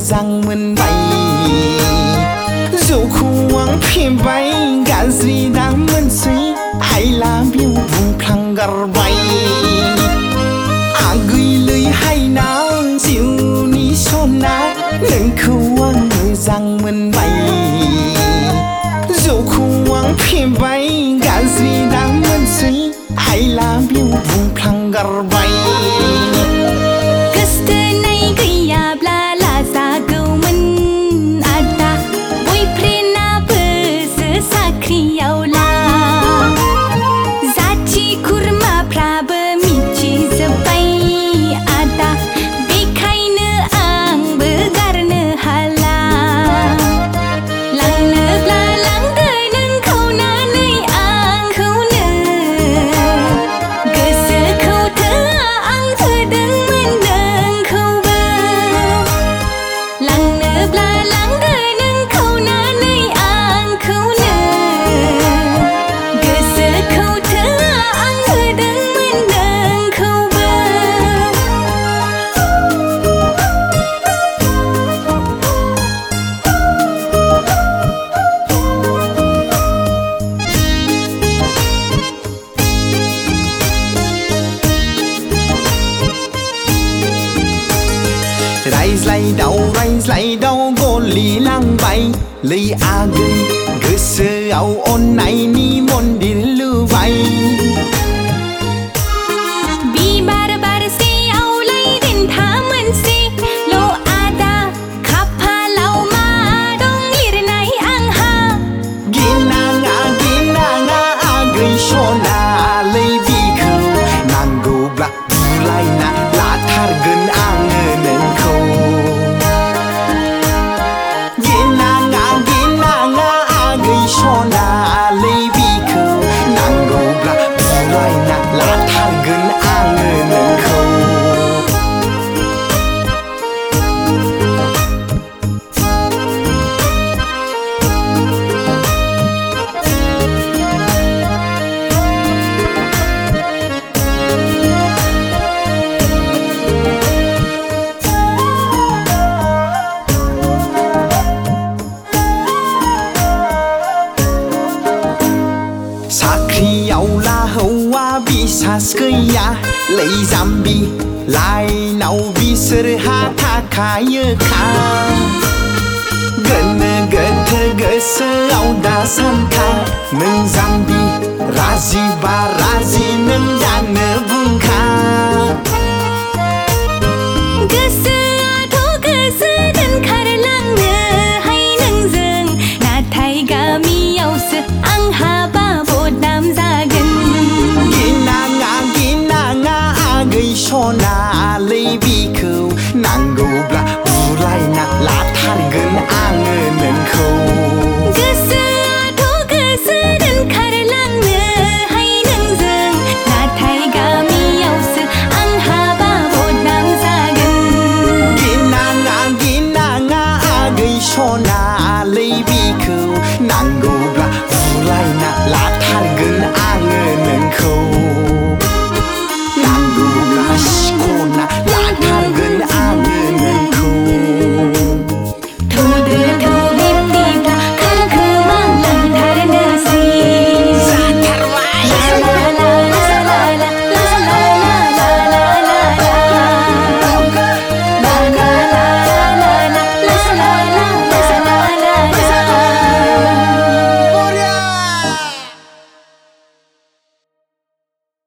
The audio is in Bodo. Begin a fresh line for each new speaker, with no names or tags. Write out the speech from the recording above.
मोजां मोनबाय जौखौ आं फेबाय गाज्रि दा मोनसै I love you बुंफ्लांगारबाय आगैलै हायना जिउनि सना नोंखौ आं मोजां मोनबाय जौखौ आं फेबाय गाज्रि दा मोनसै I love you बुंफ्लांगारबाय
गोसथोनाय गैयाब्ला लाजागौमोन आदा बयफ्रेन्डआबोसो साख्रियावला जाथि खुरमाफ्राबो मिथिजोब्बाय आदा बेखायनो आंबो गारनो हाला लांनोब्ला लांदो नों खावनानै आंखौनो गोसोखौ थोआ आं होदोंमोन नोंखौबो लांनोब्ला लांदो नों खावनानै आंखौनो गोसोखौ थोआ आं होदोंमोन नोंखौबो
रायज्लायदाव गलिलांबाय लै आगै गोसोआव अननायनि मन्दिर लुबाय
बिबार बारसेयावलाय देन्था मोनसेल' आदा खाफालाव मा दं लिरनाय आंहा
गिनाङा आगै सनालै बिखौ नांगौब्ला बुलायना लाथारगोन आङो नोंखौ गिनाङा आगै सनालै बिखौ नांगौब्ला बुलायना लाथारगोन आङो नोंखौ साख्रियावला हौवा बिसास गैया लै जाम्बि लाइनाव बिसोरहा थाखायोखा गोनो गोथो गोसोआव दा सानखा नों जाम्बि राजिबा राजि नों जानो बुंखा